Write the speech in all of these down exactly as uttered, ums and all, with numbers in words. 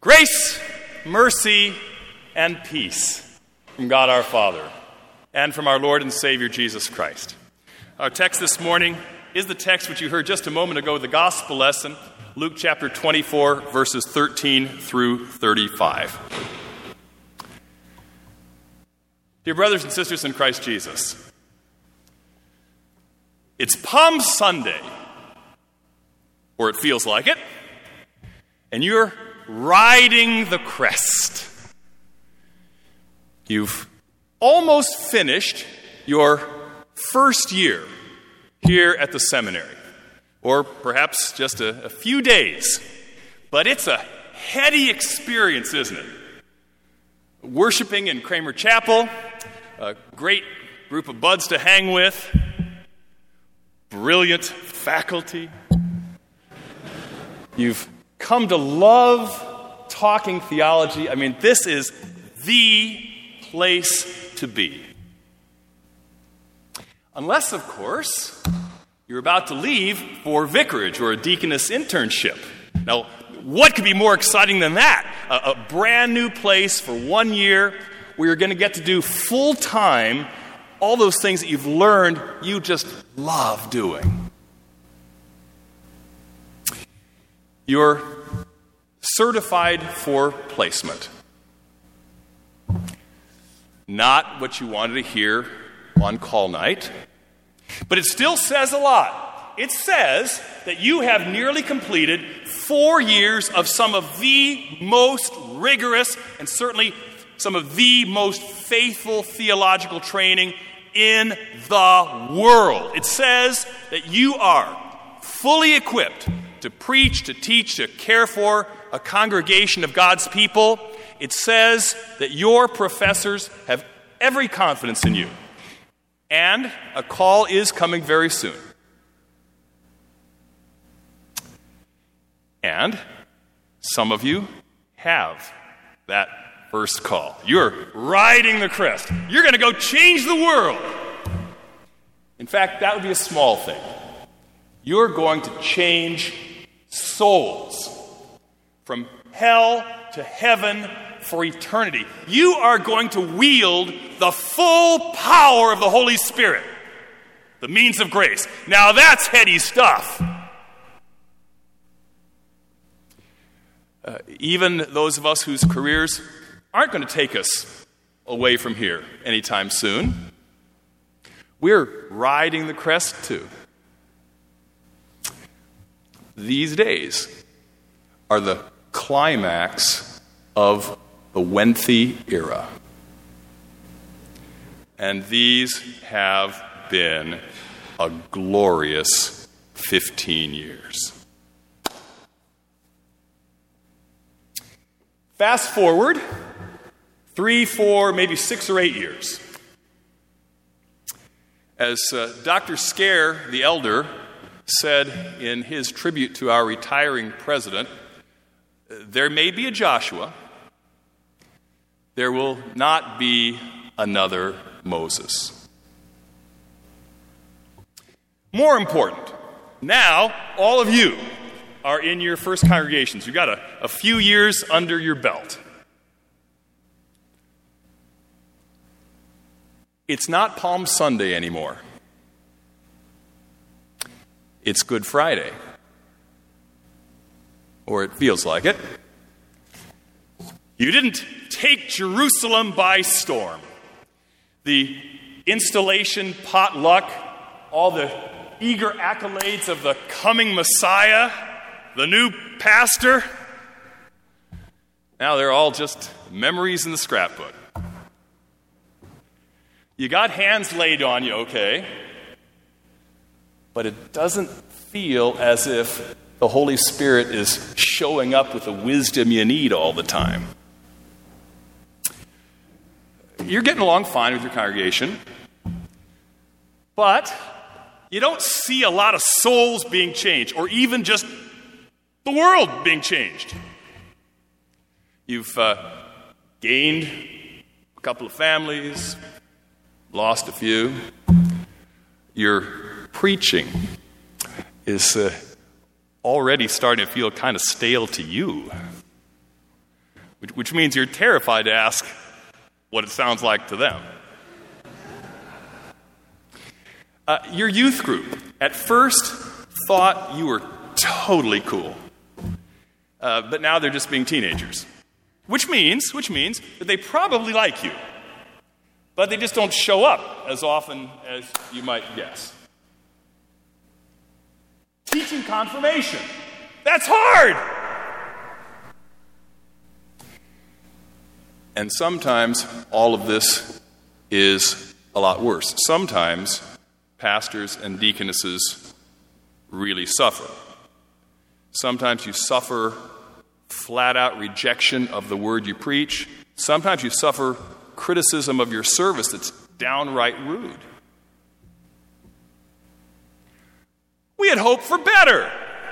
Grace, mercy, and peace from God our Father and from our Lord and Savior Jesus Christ. Our text this morning is the text which you heard just a moment ago, the gospel lesson, Luke chapter twenty-four, verses thirteen through thirty-five. Dear brothers and sisters in Christ Jesus, it's Palm Sunday, or it feels like it, and you're riding the crest. You've almost finished your first year here at the seminary, or perhaps just a, a few days. But it's a heady experience, isn't it? Worshiping in Kramer Chapel, a great group of buds to hang with, brilliant faculty. You've come to love talking theology. I mean, this is the place to be. Unless, of course, you're about to leave for vicarage or a deaconess internship. Now, what could be more exciting than that? A, a brand new place for one year where you're going to get to do full-time all those things that you've learned you just love doing. You're certified for placement. Not what you wanted to hear on call night, but it still says a lot. It says that you have nearly completed four years of some of the most rigorous and certainly some of the most faithful theological training in the world. It says that you are fully equipped to preach, to teach, to care for a congregation of God's people. It says that your professors have every confidence in you. And a call is coming very soon. And some of you have that first call. You're riding the crest. You're going to go change the world. In fact, that would be a small thing. You're going to change souls from hell to heaven for eternity. You are going to wield the full power of the Holy Spirit, the means of grace. Now that's heady stuff. Uh, even those of us whose careers aren't going to take us away from here anytime soon, we're riding the crest too. These days are the climax of the Wenthy era. And these have been a glorious fifteen years. Fast forward three, four, maybe six or eight years. As uh, Doctor Scare, the elder, said in his tribute to our retiring president, there may be a Joshua, there will not be another Moses. More important, now all of you are in your first congregations. You've got a, a few years under your belt. It's not Palm Sunday anymore. It's Good Friday. Or it feels like it. You didn't take Jerusalem by storm. The installation potluck, all the eager accolades of the coming Messiah, the new pastor, now they're all just memories in the scrapbook. You got hands laid on you, okay, but it doesn't feel as if the Holy Spirit is showing up with the wisdom you need all the time. You're getting along fine with your congregation, but you don't see a lot of souls being changed, or even just the world being changed. You've uh, gained a couple of families, lost a few. Your preaching is uh, already starting to feel kind of stale to you. which, which means you're terrified to ask what it sounds like to them. Uh, your youth group at first thought you were totally cool, uh, but now they're just being teenagers, which means, which means that they probably like you, but they just don't show up as often as you might guess. Teaching confirmation. That's hard! And sometimes all of this is a lot worse. Sometimes pastors and deaconesses really suffer. Sometimes you suffer flat-out rejection of the word you preach. Sometimes you suffer criticism of your service that's downright rude. We had hoped for better.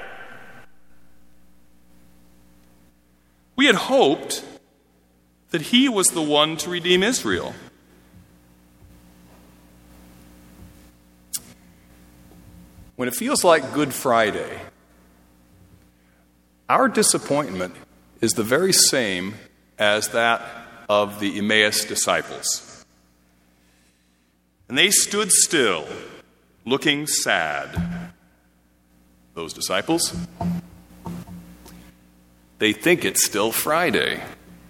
We had hoped that he was the one to redeem Israel. When it feels like Good Friday, our disappointment is the very same as that of the Emmaus disciples. And they stood still, looking sad. Those disciples, they think it's still Friday.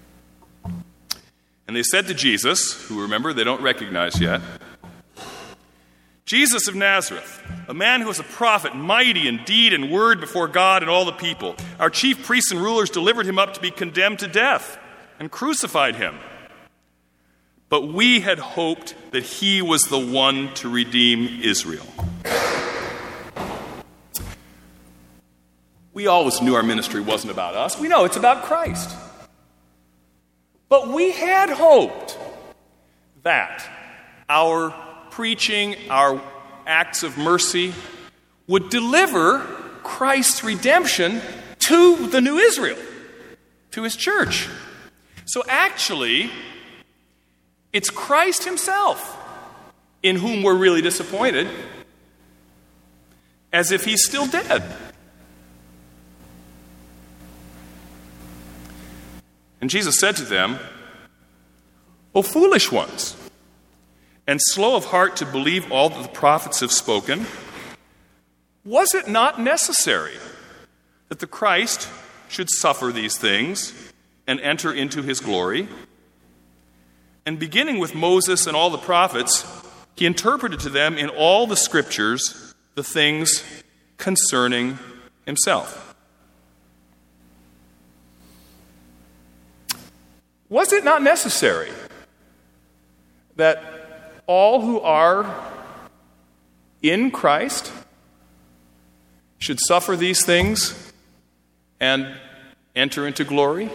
And they said to Jesus, who remember they don't recognize yet, Jesus of Nazareth, a man who was a prophet, mighty in deed and word before God and all the people. Our chief priests and rulers delivered him up to be condemned to death and crucified him. But we had hoped that he was the one to redeem Israel. We always knew our ministry wasn't about us. We know it's about Christ. But we had hoped that our preaching, our acts of mercy, would deliver Christ's redemption to the new Israel, to his church. So actually, it's Christ himself in whom we're really disappointed, as if he's still dead. And Jesus said to them, O foolish ones, and slow of heart to believe all that the prophets have spoken, was it not necessary that the Christ should suffer these things and enter into his glory? And beginning with Moses and all the prophets, he interpreted to them in all the scriptures the things concerning himself. Was it not necessary that all who are in Christ should suffer these things and enter into glory?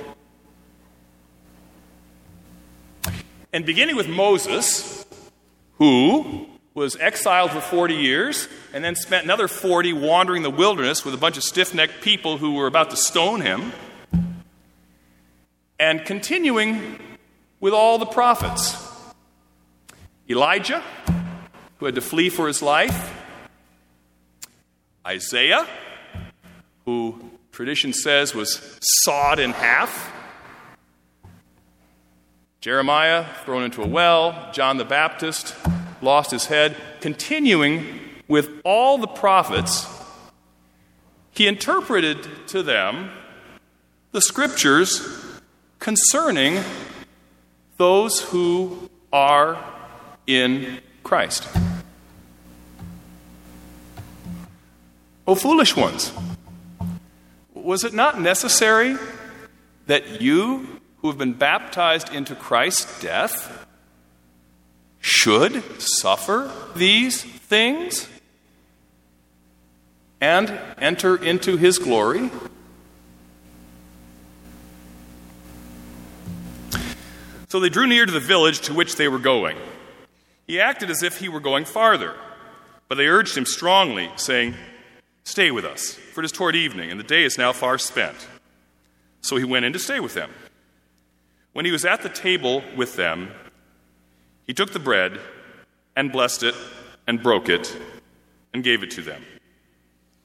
And beginning with Moses, who was exiled for forty years and then spent another forty wandering the wilderness with a bunch of stiff-necked people who were about to stone him, and continuing with all the prophets. Elijah, who had to flee for his life. Isaiah, who tradition says was sawed in half. Jeremiah, thrown into a well. John the Baptist, lost his head. Continuing with all the prophets, he interpreted to them the scriptures concerning those who are in Christ. O foolish ones, was it not necessary that you who have been baptized into Christ's death should suffer these things and enter into his glory? So they drew near to the village to which they were going. He acted as if he were going farther, but they urged him strongly, saying, Stay with us, for it is toward evening, and the day is now far spent. So he went in to stay with them. When he was at the table with them, he took the bread and blessed it and broke it and gave it to them.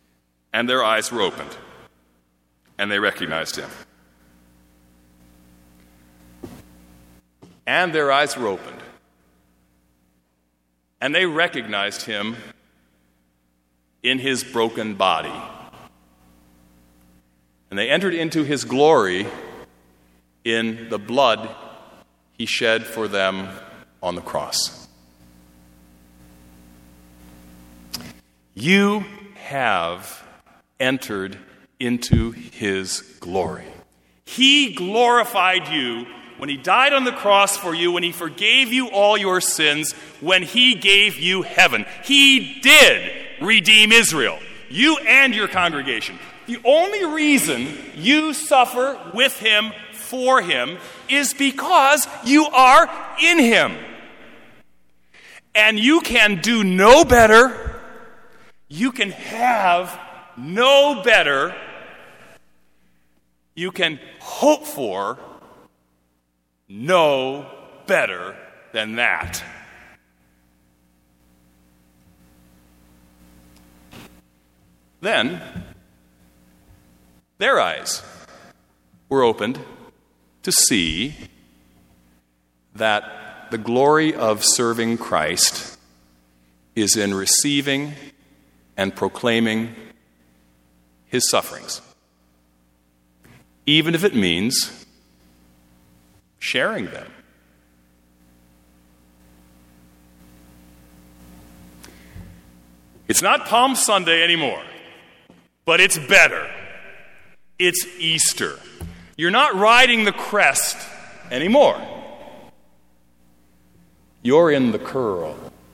And their eyes were opened, and they recognized him. and their eyes were opened. And they recognized him in his broken body. And they entered into his glory in the blood he shed for them on the cross. You have entered into his glory. He glorified you when he died on the cross for you, when he forgave you all your sins, when he gave you heaven. He did redeem Israel, you and your congregation. The only reason you suffer with him, for him, is because you are in him. And you can do no better, you can have no better, you can hope for no better than that. Then, their eyes were opened to see that the glory of serving Christ is in receiving and proclaiming his sufferings, even if it means sharing them. It's not Palm Sunday anymore, but it's better. It's Easter. You're not riding the crest anymore. You're in the curl.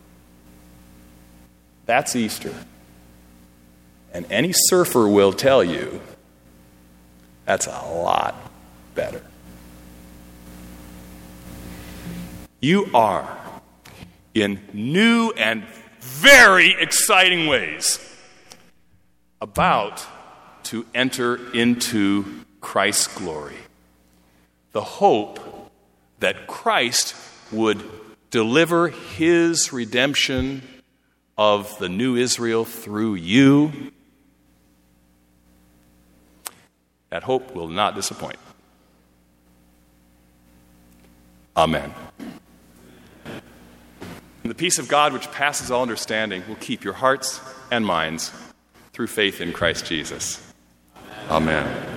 That's Easter. And any surfer will tell you that's a lot better. You are, in new and very exciting ways, about to enter into Christ's glory. The hope that Christ would deliver his redemption of the new Israel through you. That hope will not disappoint. Amen. And the peace of God, which passes all understanding, will keep your hearts and minds through faith in Christ Jesus. Amen.